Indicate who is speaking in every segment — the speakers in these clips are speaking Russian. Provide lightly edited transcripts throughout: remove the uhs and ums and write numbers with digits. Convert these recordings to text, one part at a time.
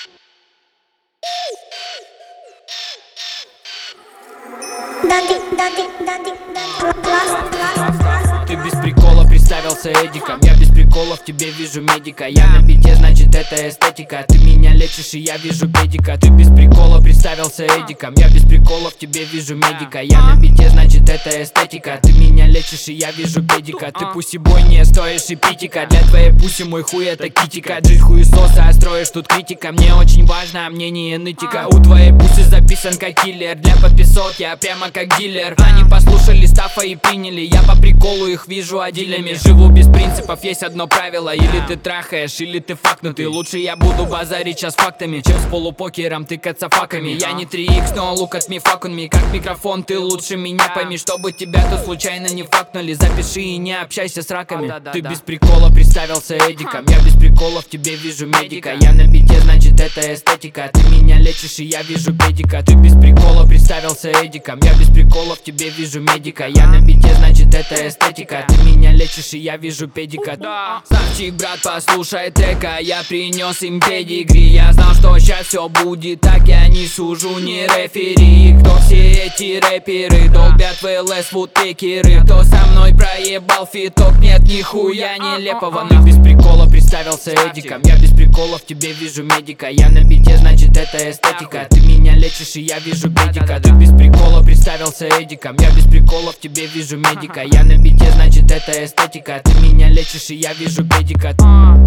Speaker 1: Ты без прикола представился Эдиком. Я без приколов, тебе вижу медика. Я на бите, значит это эстетика. Ты меня лечишь и я вижу педика. Ты без прикола представился Эдиком. Я без приколов, тебе вижу медика. Я на бите, значит это эстетика. Ты меня лечишь и я вижу педика. Ты пуси-бой, не стоишь и питика. Для твоей пуси мой хуй это китика. Джит хуесоса, а строишь тут критика. Мне очень важно мнение нытика. У твоей пуси записан как киллер. Для подписок я прямо как дилер. Они послушали стафа и приняли. Я по приколу их вижу отделями. Живу без принципов, есть одно правило. Или ты трахаешь, или ты факнутый. Лучше я буду базарить сейчас фактами, чем с полупокером тыкаться факами. Я не 3х, но look at me, fuck on me. Как микрофон, ты лучше меня пойми. Чтобы тебя тут случайно не факнули. Запиши и не общайся с раками. Ты без прикола представился Эдиком. Я без приколов, тебе вижу медика. Я на бите, значит это эстетика. Ты меня лечишь и я вижу педика. Ты без прикола представился Эдиком. Я без приколов, тебе вижу медика. Я на бите, значит это эстетика. Ты меня лечишь и я вижу педика. Ставчик, брат, послушай трека. Я принес им педигри. Я знал, что сейчас все будет так. Я не сужу, не рефери. Кто все эти рэперы? Долбят в ЛС вудпекеры. Кто со мной проебал фиток? Нет, нихуя нелепого. Ты без прикола представился Эдиком. Я без приколов, тебе вижу медика. Я на бите, значит это эстетика. Ты меня лечишь и я вижу педика. Ты без прикола представился Эдиком. Я без приколов, тебе вижу медика. Я на бите, значит это эстетика. Ты меня лечишь и я вижу педика.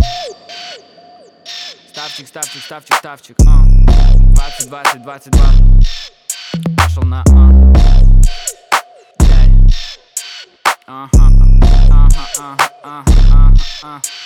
Speaker 1: Ставчик, ставчик, ставчик, ставчик. 20, 20, 22. Пошел на ага, ага, ага, ага, ага.